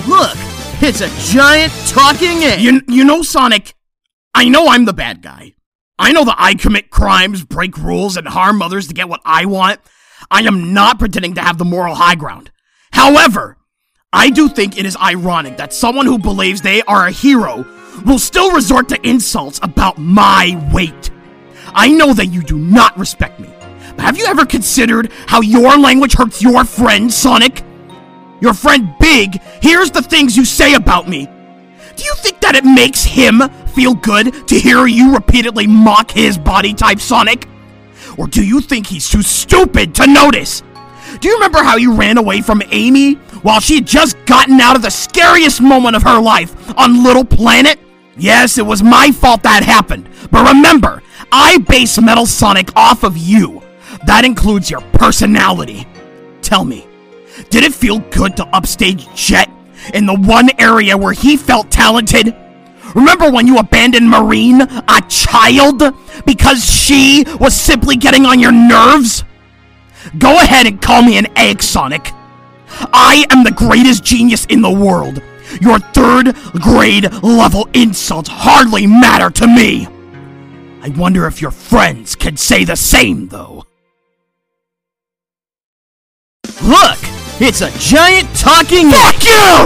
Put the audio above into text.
Look, it's a giant talking egg. You know, Sonic, I know I'm the bad guy. I know that I commit crimes, break rules, and harm others to get what I want. I am not pretending to have the moral high ground. However, I do think it is ironic that someone who believes they are a hero will still resort to insults about my weight. I know that you do not respect me, but have you ever considered how your language hurts your friend, Sonic? Your friend Big hears the things you say about me. Do you think that it makes him feel good to hear you repeatedly mock his body type, Sonic? Or do you think he's too stupid to notice? Do you remember how you ran away from Amy while she had just gotten out of the scariest moment of her life on Little Planet? Yes, it was my fault that happened, but remember, I base Metal Sonic off of you. That includes your personality. Tell me, did it feel good to upstage Jet in the one area where he felt talented? Remember when you abandoned Marine, a child, because she was simply getting on your nerves? Go ahead and call me an egg, Sonic. I am the greatest genius in the world. Your third grade level insults hardly matter to me. I wonder if your friends can say the same, though. Look, it's a giant talking egg. Fuck you!